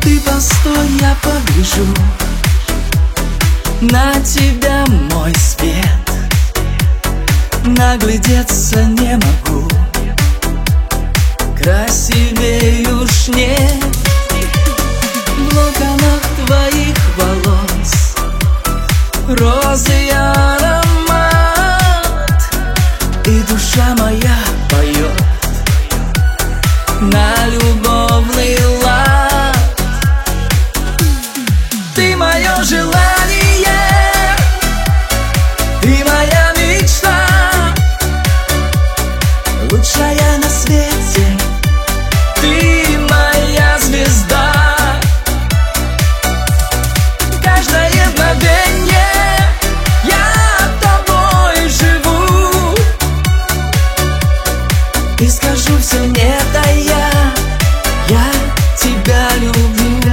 Ты постой, я погляжу на тебя, мой свет. Наглядеться не могу, красивее уж нет. В локонах твоих волос розы и аромат, и душа моя поет на любовный лад. Ты мое желание, ты моя мечта, лучшая на свете, ты моя звезда. Каждое мгновение я тобой живу, и скажу все не тая, я тебя люблю.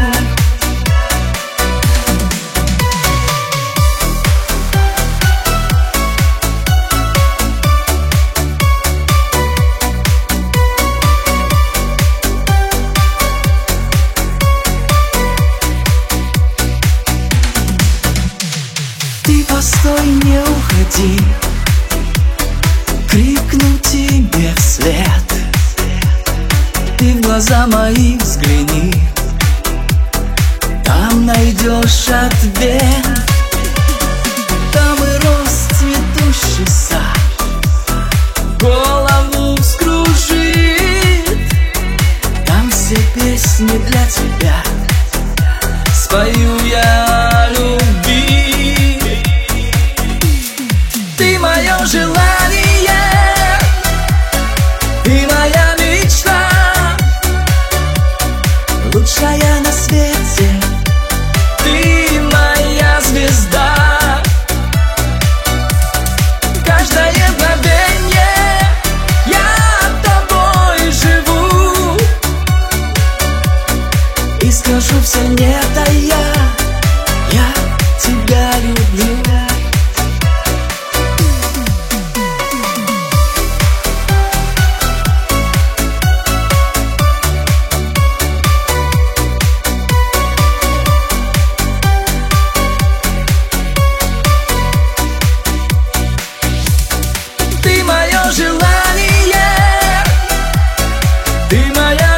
Ты постой, не уходи, крикну тебе вслед. Ты в глаза мои взгляни, там найдешь ответ. Там и рос цветущий сад, голову вскружит. Там все песни для тебя спою я о любви. Ты мое желание, ты моя мечта, лучшая на свете, ты моя звезда. Каждое мгновение я тобой живу, и скажу все не тая, я тебя люблю. Ты мое желание, ты моя